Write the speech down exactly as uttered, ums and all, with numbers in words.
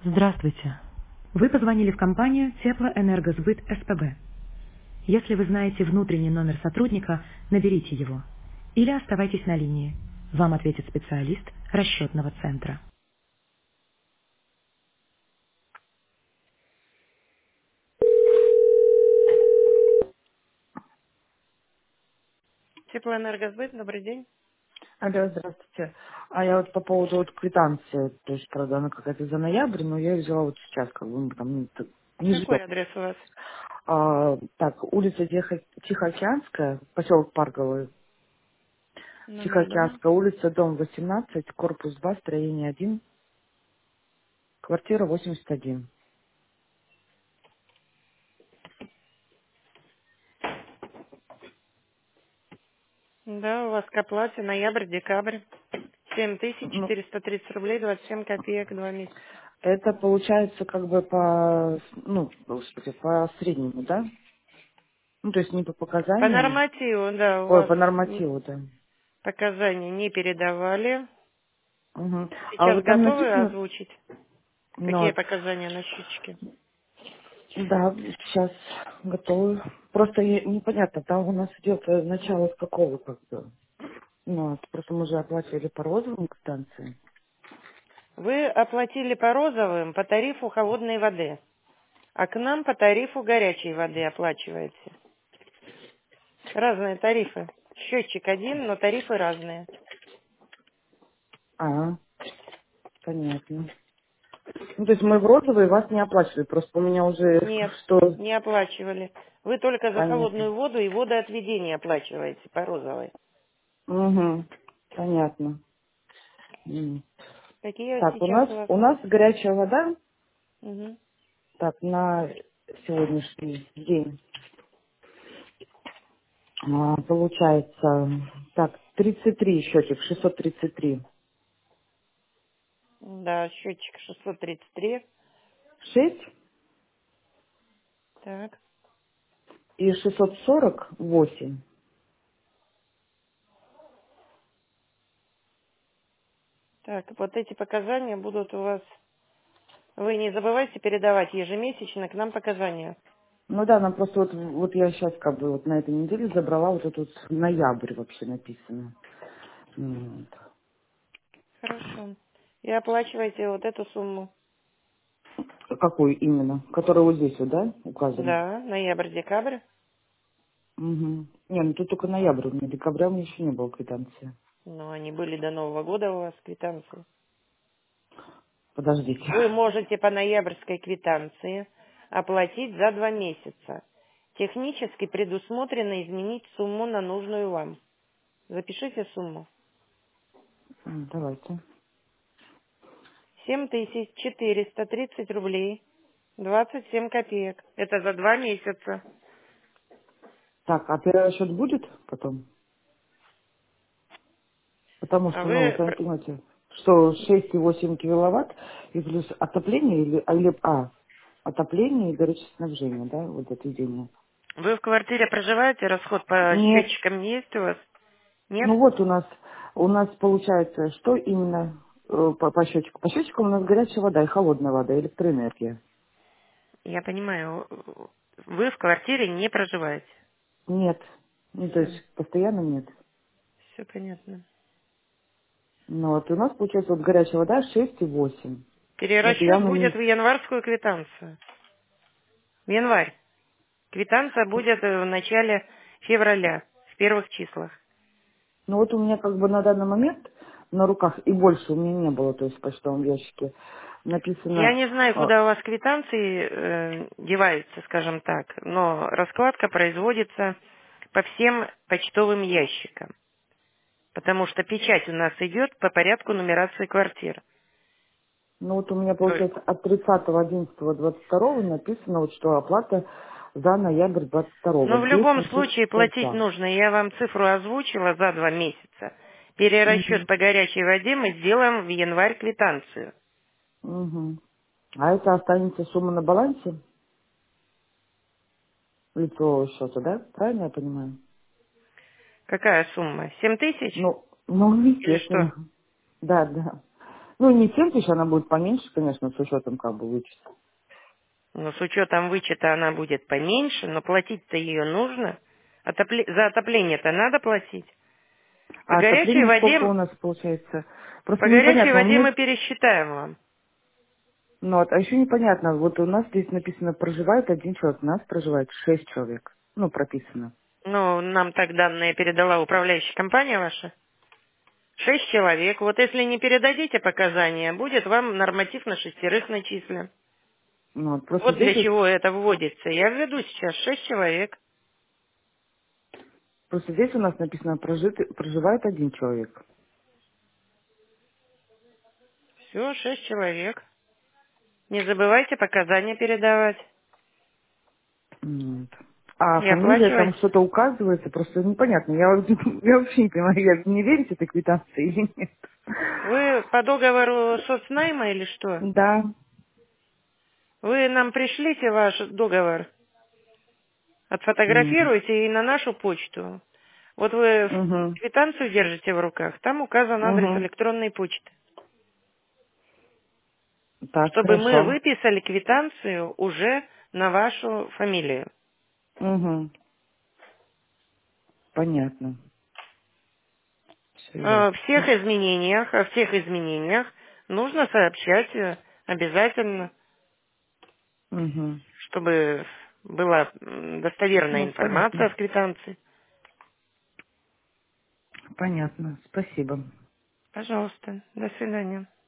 Здравствуйте. Вы позвонили в компанию Теплоэнергосбыт СПБ. Если вы знаете внутренний номер сотрудника, наберите его. Или оставайтесь на линии. Вам ответит специалист расчетного центра. Теплоэнергосбыт, добрый день. Алло, здравствуйте. А я вот по поводу вот квитанции, то есть, правда, она какая-то за ноябрь, но я ее взяла вот сейчас, как бы, мы там ну, т- не Какой ждем. адрес у вас? А, так, улица Тихо- Тихоокеанская, поселок Парковый, Номер два. Тихоокеанская улица, дом восемнадцать, корпус два, строение один, квартира восемьдесят один. Да, у вас к оплате ноябрь-декабрь. семь тысяч Ну, четыреста тридцать рублей, двадцать семь копеек, два месяца. это получается как бы по, ну, господи, по среднему, да? Ну, то есть не по По показаниям, нормативу, да, у ой, вас по м, нормативу, да. показания не передавали. Угу. А Сейчас вот там готовы написано, озвучить? ну, Какие вот, показания на счетчике? да, сейчас готовы. Просто е- непонятно, там у нас идет э, начало с какого как бы. Ну, вот, просто мы же оплачивали по розовым станции. Вы оплатили по розовым по тарифу холодной воды, а к нам по тарифу горячей воды оплачиваете. Разные тарифы. Счетчик один, но тарифы разные. А, понятно. Ну, то есть мы в розовые вас не оплачивали, просто у меня уже Нет, что не оплачивали. Вы только за понятно. холодную воду и водоотведение оплачиваете по розовой. Угу, понятно. М. Какие Так, у сейчас нас у вас? у нас горячая вода, Мгм. так, на сегодняшний день а, получается, так, тридцать три счетик, шестьсот тридцать три. Да, счетчик шестьсот тридцать три. шесть Так. и шестьсот сорок восемь. Так, вот эти показания будут у вас. Вы не забывайте передавать ежемесячно к нам показания. Ну да, нам просто вот, вот я сейчас как бы вот на этой неделе забрала вот этот вот ноябрь вообще написано. Вот. Хорошо. И оплачивайте вот эту сумму. Какой именно? Который вот здесь вот, да, указан? Да, ноябрь-декабрь. Угу. Не, ну тут только ноябрь у меня, декабря у меня еще не было квитанции. Но они были до Нового года у вас квитанции. Подождите. Вы можете по ноябрьской квитанции оплатить за два месяца. Технически предусмотрено изменить сумму на нужную вам. Запишите сумму. М, Давайте. семь тысяч четыреста тридцать рублей двадцать семь копеек. Это за два месяца. Так, а перерасчет будет потом? Потому А что, ну, вы вы... сами понимаете, что шесть и восемь киловатт и плюс отопление или, а, или а, отопление и горячеснабжение, да, вот отведение. Вы в квартире проживаете, расход по Нет. счетчикам не есть у вас? Нет? Ну вот у нас, у нас получается, что именно э, по, по счетчику? По счетчику у нас горячая вода и холодная вода, электроэнергия. Я понимаю, вы в квартире не проживаете. Нет. Ну, то есть Все, постоянно нет. все понятно. Ну вот у нас получается вот горячая вода шесть и восемь. Ну, это Перерасчет явно будет в не... январскую квитанцию. В январь. Квитанция будет э, в начале февраля, в первых числах. Ну вот у меня как бы на данный момент на руках и больше у меня не было, то есть в почтовом ящике Я написано... не знаю, а, куда у вас квитанции э, деваются, скажем так, но раскладка производится по всем почтовым ящикам, потому что печать у нас идет по порядку нумерации квартир. ну вот у меня То- получается от тридцатого одиннадцатого двадцать второго написано, вот, что оплата за ноябрь двадцать второго Но в двести любом случае шестьдесят платить два. нужно. Я вам цифру озвучила за два месяца. Перерасчет Угу. по горячей воде мы сделаем в январь квитанцию. Угу. А это останется сумма на балансе лицевого счета, да? Правильно я понимаю? Какая сумма? Семь тысяч? Ну, ну, Или что? естественно. Да, да. Ну, не семь тысяч, она будет поменьше, конечно, с учетом как бы вычета. Но с учетом вычета она будет поменьше, но платить-то ее нужно. Отопле- За отопление-то надо платить. По А горячей отопление сколько воде, у нас получается? по Просто горячей непонятно, у воде меня... мы пересчитаем вам. Ну, вот, а еще непонятно, вот у нас здесь написано, проживает один человек, у нас проживает шесть человек. Ну, прописано. Ну, нам так данные передала управляющая компания ваша. Шесть человек. Вот если не передадите показания, будет вам норматив на шестерых начислен. Ну, вот, просто Вот для здесь, вот- чего это вводится. Я введу сейчас шесть человек. просто здесь у нас написано, прожит, проживает один человек. Все, шесть человек. Не забывайте показания передавать. Вот. А И фамилия там оплачивать. что-то указывается, просто непонятно. Я, вот- я вообще не понимаю, я не верите этой квитанции или нет. Вы по договору соцнайма или что? Да. Вы нам пришлите ваш договор, М. отфотографируйте и на нашу почту. Вот вы Мгм. квитанцию держите в руках, там указан адрес Мгм. электронной почты. Так, Чтобы мы хорошо. выписали квитанцию уже на вашу фамилию. Угу. Понятно. Все Э, О ясно. всех изменениях, о всех изменениях нужно сообщать э, обязательно, Угу. чтобы была м, достоверная Ну, информация понятно. в квитанции. Понятно. Спасибо. Пожалуйста, до свидания.